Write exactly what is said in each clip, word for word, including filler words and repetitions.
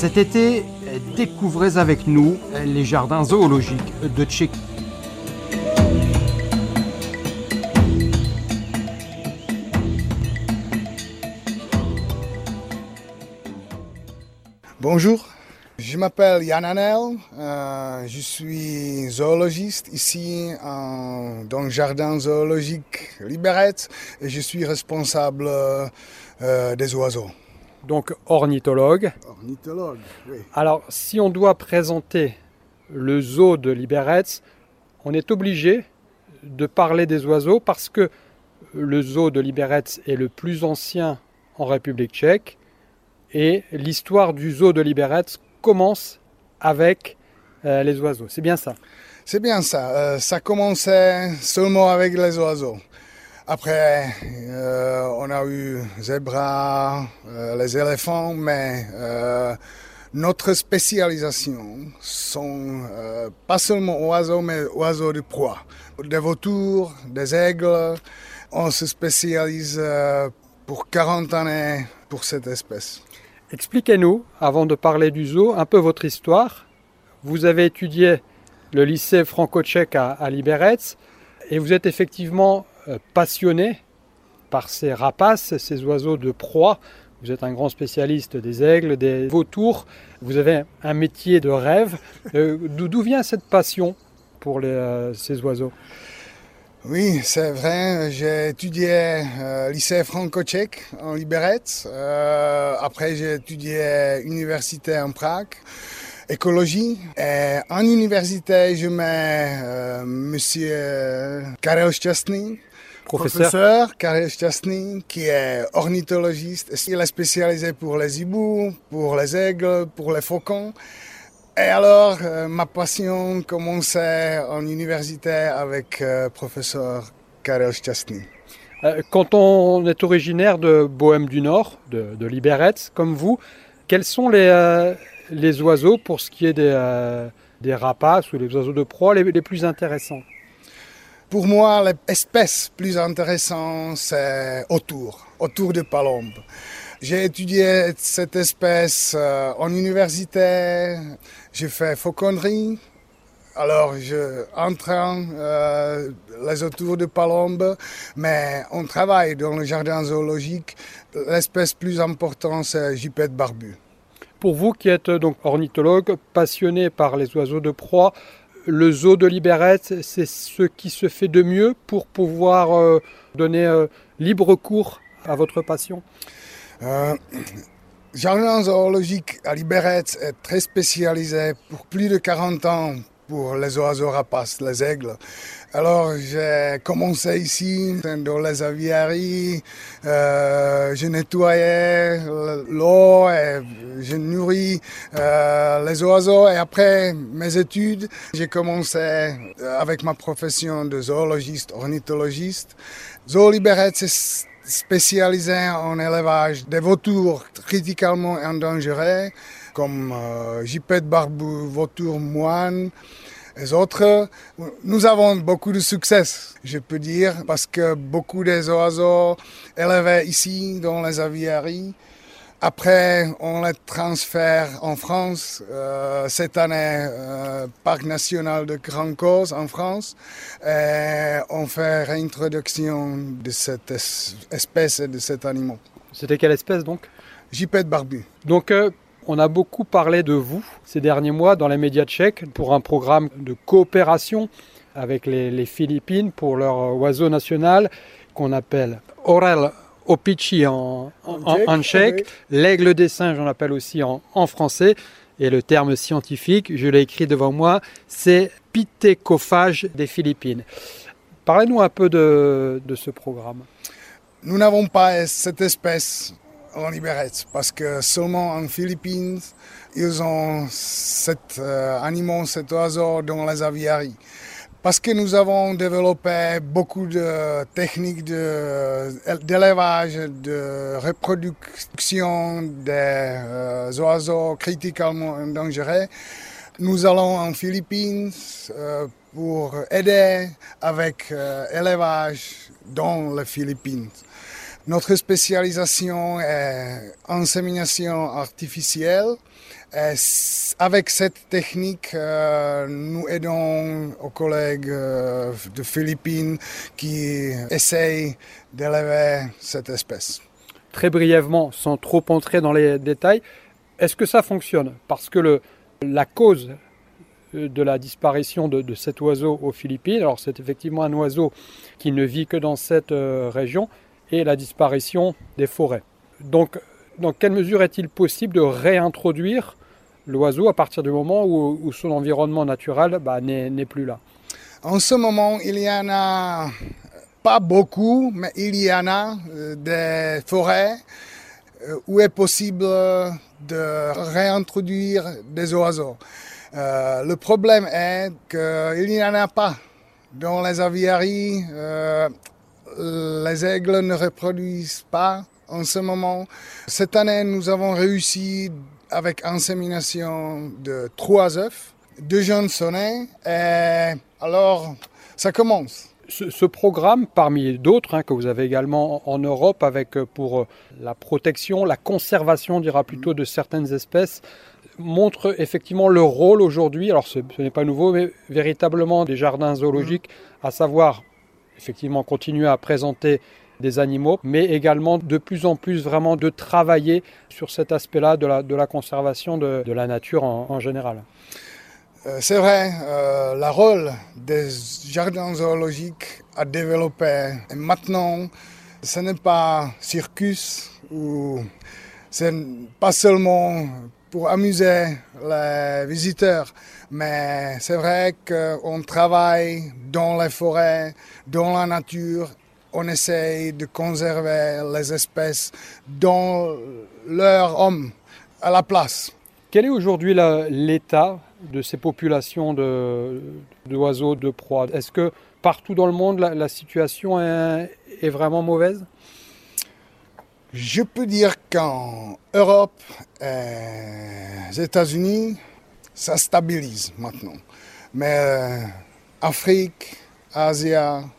Cet été, découvrez avec nous les jardins zoologiques de Tchéquie. Bonjour, je m'appelle Jan Anel, euh, je suis zoologiste ici en, dans le jardin zoologique Liberec et je suis responsable euh, des oiseaux. Donc ornithologue. Ornithologue, oui. Alors si on doit présenter le zoo de Liberec, on est obligé de parler des oiseaux parce que le zoo de Liberec est le plus ancien en République tchèque. Et l'histoire du zoo de Liberec commence avec euh, les oiseaux. C'est bien ça? C'est bien ça. Euh, ça commençait seulement avec les oiseaux. Après, euh, on a eu zébras, euh, les éléphants, mais euh, notre spécialisation sont euh, pas seulement oiseaux, mais oiseaux de proie. Des vautours, des aigles. On se spécialise euh, pour quarante années pour cette espèce. Expliquez-nous, avant de parler du zoo, un peu votre histoire. Vous avez étudié le lycée franco-tchèque à, à Liberec et vous êtes effectivement euh, passionné par ces rapaces, ces oiseaux de proie. Vous êtes un grand spécialiste des aigles, des vautours. Vous avez un métier de rêve. Euh, d'où vient cette passion pour les, euh, ces oiseaux ? Oui, c'est vrai. J'ai étudié euh, lycée franco-tchèque en Liberec. Euh, après, j'ai étudié université en Prague, écologie. Et en université, je mets euh, Monsieur Karel Šťastný, professeur, professeur Karel Šťastný, qui est ornithologiste. Il est spécialisé pour les hiboux, pour les aigles, pour les faucons. Et alors, euh, ma passion commençait en université avec le euh, professeur Karel Šťastný. Quand on est originaire de Bohême du Nord, de, de Liberec, comme vous, quels sont les, euh, les oiseaux, pour ce qui est des, euh, des rapaces ou les oiseaux de proie, les, les plus intéressants? Pour moi, l'espèce plus intéressante, c'est autour, autour de palombe. J'ai étudié cette espèce euh, en université, j'ai fait fauconnerie, alors je entraîne euh, les autours de palombe, mais on travaille dans le jardin zoologique. L'espèce plus importante, c'est Gypaète barbu. Pour vous qui êtes donc ornithologue, passionné par les oiseaux de proie, le zoo de Liberec, c'est ce qui se fait de mieux pour pouvoir euh, donner euh, libre cours à votre passion? Euh, le jardin zoologique à Liberec est très spécialisé pour plus de quarante ans pour les oiseaux rapaces, les aigles. Alors j'ai commencé ici dans les aviaries, euh, je nettoyais l'eau et je nourris euh, les oiseaux. Et après mes études, j'ai commencé avec ma profession de zoologiste, ornithologiste. Zoo Liberec, c'est spécialisé en élevage des vautours critiquement endangerés, comme euh, Gypaète barbu, vautour moine, les autres. Nous avons beaucoup de succès, je peux dire, parce que beaucoup des oiseaux élevés ici dans les aviaries, après on les transfère en France. Euh, cette année, euh, Parc national de Grande Cause en France, et on fait réintroduction de cette espèce et de cet animal. C'était quelle espèce donc? Gypaète barbu. Donc euh, on a beaucoup parlé de vous ces derniers mois dans les médias tchèques pour un programme de coopération avec les, les Philippines pour leur oiseau national qu'on appelle Orel opičí en, en, en, en tchèque. Oui. L'aigle des singes, on l'appelle aussi en, en français. Et le terme scientifique, je l'ai écrit devant moi, c'est pithecophage des Philippines. Parlez-nous un peu de, de ce programme. Nous n'avons pas cette espèce en Liberec parce que seulement en Philippines, ils ont cet euh, animal, cet oiseau dans les aviaries. Parce que nous avons développé beaucoup de techniques de, d'élevage, de reproduction des euh, oiseaux critiquement endangerés. Nous allons en Philippines euh, pour aider avec euh, l'élevage dans les Philippines. Notre spécialisation est insémination artificielle Et avec cette technique, euh, nous aidons aux collègues euh, de Philippines qui essayent d'élever cette espèce. Très brièvement, sans trop entrer dans les détails, est-ce que ça fonctionne? Parce que le, la cause de la disparition de, de cet oiseau aux Philippines, alors c'est effectivement un oiseau qui ne vit que dans cette euh, région, et la disparition des forêts. Donc, dans quelle mesure est-il possible de réintroduire l'oiseau à partir du moment où, où son environnement naturel bah, n'est, n'est plus là? En ce moment, il y en a pas beaucoup, mais il y en a euh, des forêts euh, où est possible de réintroduire des oiseaux. Euh, le problème est qu'il n'y en a pas. Dans les aviaries, euh, les aigles ne reproduisent pas en ce moment. Cette année, nous avons réussi avec insémination de trois œufs, deux jeunes sont nés, et alors ça commence. Ce, ce programme, parmi d'autres hein, que vous avez également en Europe, avec pour la protection, la conservation, on dira plutôt, de certaines espèces, montre effectivement le rôle aujourd'hui, alors ce, ce n'est pas nouveau, mais véritablement des jardins zoologiques, à savoir effectivement continuer à présenter des animaux, mais également de plus en plus vraiment de travailler sur cet aspect-là de la, de la conservation de, de la nature en, en général. Euh, c'est vrai, euh, le rôle des jardins zoologiques a développé. Et maintenant, ce n'est pas circus, ou c'est pas seulement pour amuser les visiteurs, mais c'est vrai qu'on travaille dans les forêts, dans la nature. On essaye de conserver les espèces dans leur homme, à la place. Quel est aujourd'hui la, l'état de ces populations de, d'oiseaux de proie? Est-ce que partout dans le monde, la, la situation est, est vraiment mauvaise? Je peux dire qu'en Europe et aux États-Unis, ça stabilise maintenant. Mais euh, Afrique, Asie,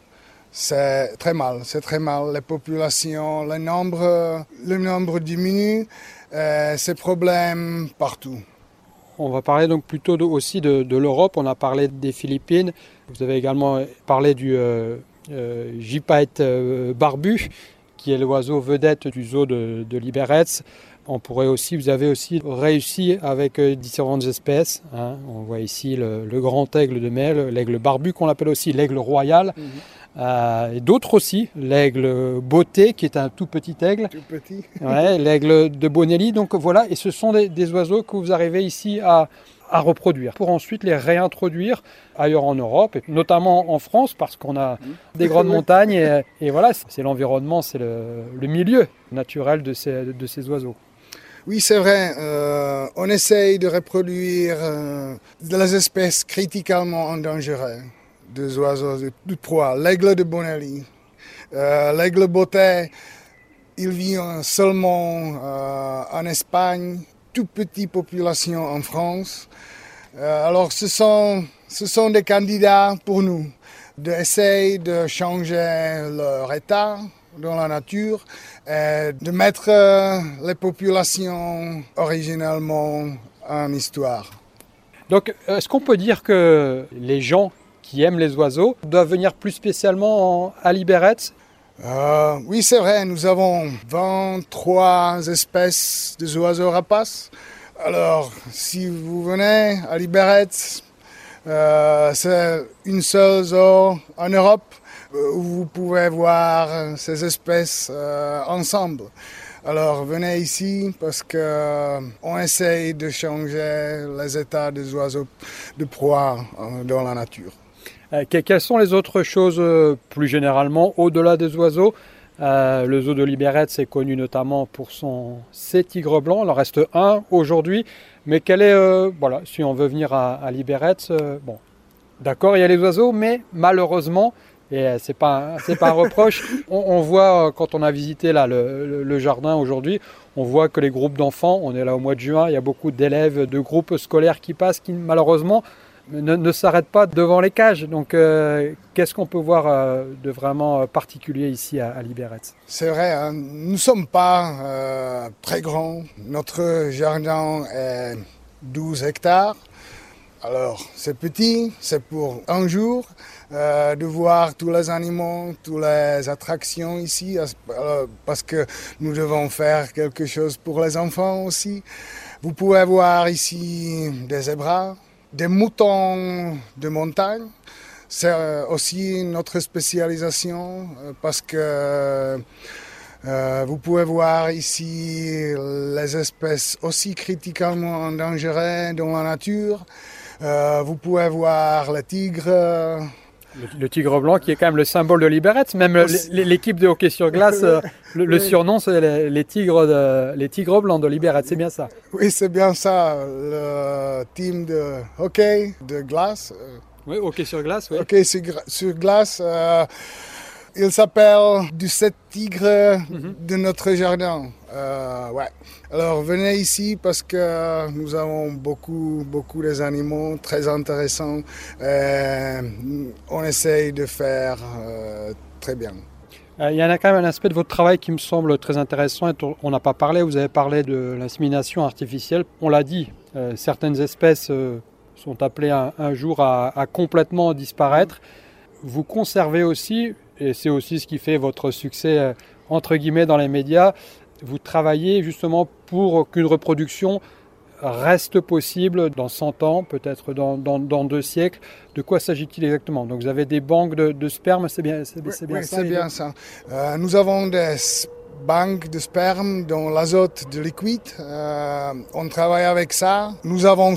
c'est très mal, c'est très mal. Les populations, le nombre, le nombre diminue, euh, c'est problème partout. On va parler donc plutôt de, aussi de, de l'Europe. On a parlé des Philippines. Vous avez également parlé du euh, euh, gypaète euh, barbu, qui est l'oiseau vedette du zoo de, de Liberec. On pourrait aussi, vous avez aussi réussi avec euh, différentes espèces. Hein. On voit ici le, le grand aigle de mer, l'aigle barbu qu'on appelle aussi l'aigle royal. Mmh. Euh, et d'autres aussi, l'aigle beauté qui est un tout petit aigle, tout petit. Ouais, l'aigle de Bonelli. Donc voilà, et ce sont des, des oiseaux que vous arrivez ici à, à reproduire pour ensuite les réintroduire ailleurs en Europe, et notamment en France parce qu'on a des grandes montagnes et, et voilà, c'est l'environnement, c'est le, le milieu naturel de ces, de ces oiseaux. Oui, c'est vrai. Euh, on essaye de reproduire euh, des espèces critiquement endangerées. Des oiseaux de, de proie, l'aigle de Bonelli, euh, l'aigle beauté, il vit seulement euh, en Espagne, toute petite population en France. Euh, alors ce sont, ce sont des candidats pour nous d'essayer de changer leur état dans la nature et de mettre euh, les populations originalement en histoire. Donc est-ce qu'on peut dire que les gens qui aiment les oiseaux doivent venir plus spécialement en, à Liberec? euh, Oui, c'est vrai, nous avons vingt-trois espèces de oiseaux rapaces. Alors, si vous venez à Liberec, euh, c'est une seule zoo en Europe où vous pouvez voir ces espèces euh, ensemble. Alors venez ici parce qu'on euh, essaye de changer les états des oiseaux de proie euh, dans la nature. Euh, quelles sont les autres choses euh, plus généralement au-delà des oiseaux? euh, Le zoo de Liberec est connu notamment pour son ses tigres blancs. Il en reste un aujourd'hui. Mais quel est, euh, voilà, si on veut venir à, à Liberec, euh, bon, d'accord, il y a les oiseaux, mais malheureusement, et euh, c'est pas c'est pas un reproche, on, on voit quand on a visité là le, le, le jardin aujourd'hui, on voit que les groupes d'enfants, on est là au mois de juin, il y a beaucoup d'élèves de groupes scolaires qui passent, qui malheureusement ne, ne s'arrêtent pas devant les cages. Donc, euh, qu'est-ce qu'on peut voir euh, de vraiment particulier ici à, à Liberec? C'est vrai, hein, nous ne sommes pas euh, très grands. Notre jardin est douze hectares. Alors, c'est petit, c'est pour un jour euh, de voir tous les animaux, toutes les attractions ici, alors, parce que nous devons faire quelque chose pour les enfants aussi. Vous pouvez voir ici des zébras, des moutons de montagne. C'est aussi notre spécialisation parce que euh, vous pouvez voir ici les espèces aussi critiquement endangerées dans la nature. Euh, vous pouvez voir le tigre. Le, le tigre blanc qui est quand même le symbole de Liberec. Même l'équipe de hockey sur glace, le, le surnom c'est les, les, tigres de, les tigres blancs de Liberec, c'est bien ça? Oui, c'est bien ça, le team de hockey de glace. Oui, hockey sur glace, oui. Hockey sur, sur glace. Euh, il s'appelle du sept tigres mm-hmm. de notre jardin. Euh, ouais. Alors venez ici parce que nous avons beaucoup, beaucoup des animaux très intéressants. Euh, on essaye de faire euh, très bien. Euh, il y en a quand même un aspect de votre travail qui me semble très intéressant. On n'a pas parlé, vous avez parlé de l'insémination artificielle. On l'a dit, euh, certaines espèces euh, sont appelées un, un jour à, à complètement disparaître. Vous conservez aussi, et c'est aussi ce qui fait votre succès euh, entre guillemets dans les médias, vous travaillez justement pour qu'une reproduction reste possible dans cent ans, peut-être dans, dans, dans deux siècles. De quoi s'agit-il exactement? Donc vous avez des banques de, de sperme, c'est bien, c'est, oui, c'est bien oui, ça? C'est bien ça. Euh, nous avons des banques de sperme dans l'azote de liquide. Euh, on travaille avec ça. Nous avons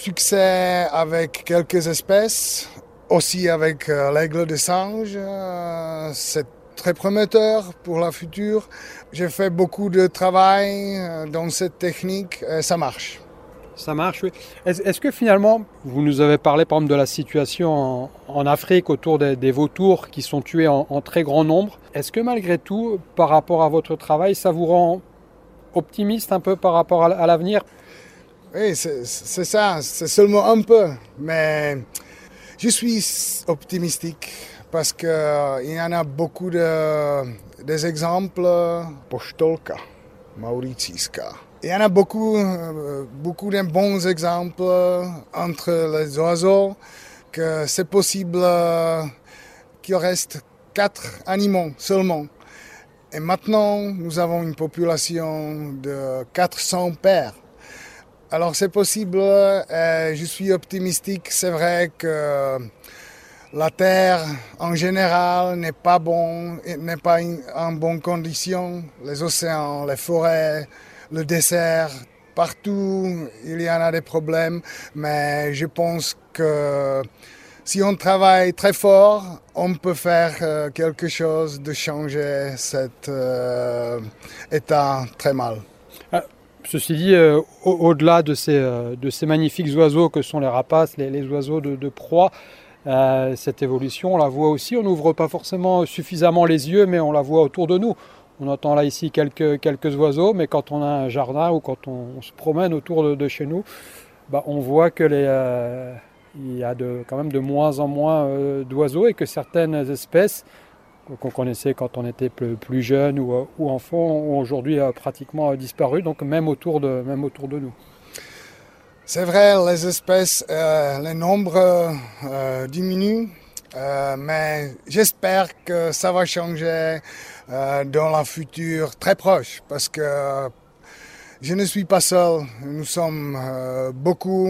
succès avec quelques espèces, aussi avec euh, l'aigle de singe. Euh, c'est très prometteur pour la future. J'ai fait beaucoup de travail dans cette technique et ça marche. Ça marche, oui. Est-ce, est-ce que finalement, vous nous avez parlé par exemple de la situation en, en Afrique autour des, des vautours qui sont tués en, en très grand nombre. Est-ce que malgré tout, par rapport à votre travail, ça vous rend optimiste un peu par rapport à, à l'avenir? Oui, c'est, c'est ça, c'est seulement un peu. Mais je suis optimistique. Parce qu'il euh, y en a beaucoup de, des exemples. Poštolka, mauricijská. Il y en a beaucoup, euh, beaucoup de bons exemples entre les oiseaux que c'est possible euh, qu'il reste quatre animaux seulement. Et maintenant, nous avons une population de quatre cents paires. Alors c'est possible, et je suis optimistique. C'est vrai que la terre, en général, n'est pas bon, n'est pas en bonne condition. Les océans, les forêts, le désert, partout, il y en a des problèmes. Mais je pense que si on travaille très fort, on peut faire quelque chose de changer cet euh, état très mal. Ah, ceci dit, euh, au- au-delà de ces, euh, de ces magnifiques oiseaux que sont les rapaces, les, les oiseaux de, de proie, Euh, cette évolution, on la voit aussi, on n'ouvre pas forcément suffisamment les yeux, mais on la voit autour de nous. On entend là ici quelques, quelques oiseaux, mais quand on a un jardin ou quand on, on se promène autour de, de chez nous, bah, on voit que les, euh, il y a de, quand même de moins en moins euh, d'oiseaux et que certaines espèces qu'on connaissait quand on était plus, plus jeune ou, ou enfant ont aujourd'hui euh, pratiquement disparu, donc même autour de, même autour de nous. C'est vrai, les espèces, euh, le nombre euh, diminue, euh, mais j'espère que ça va changer euh, dans le futur très proche, parce que je ne suis pas seul. Nous sommes euh, beaucoup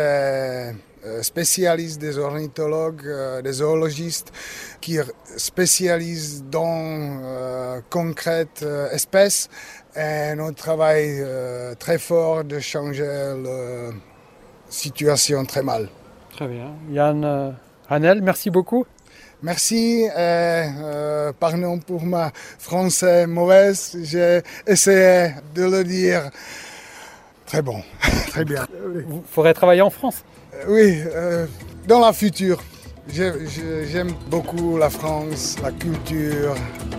de spécialistes, des ornithologues, euh, des zoologistes qui spécialisent dans euh, concrètes euh, espèces. Et notre travail euh, très fort de changer la situation très mal. Très bien. Yann euh, Hanel, merci beaucoup. Merci. Et, euh, pardon pour ma français mauvaise. J'ai essayé de le dire très bon, très bien. Vous faudrait travailler en France. Oui, euh, dans la future. Je, je, j'aime beaucoup la France, la culture.